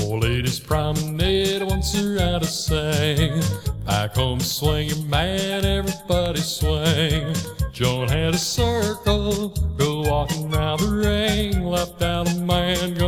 Four ladies promenade, once around to sing. Back home swinging, man, everybody swing. Joan had a circle, go walking round the ring. Left out a man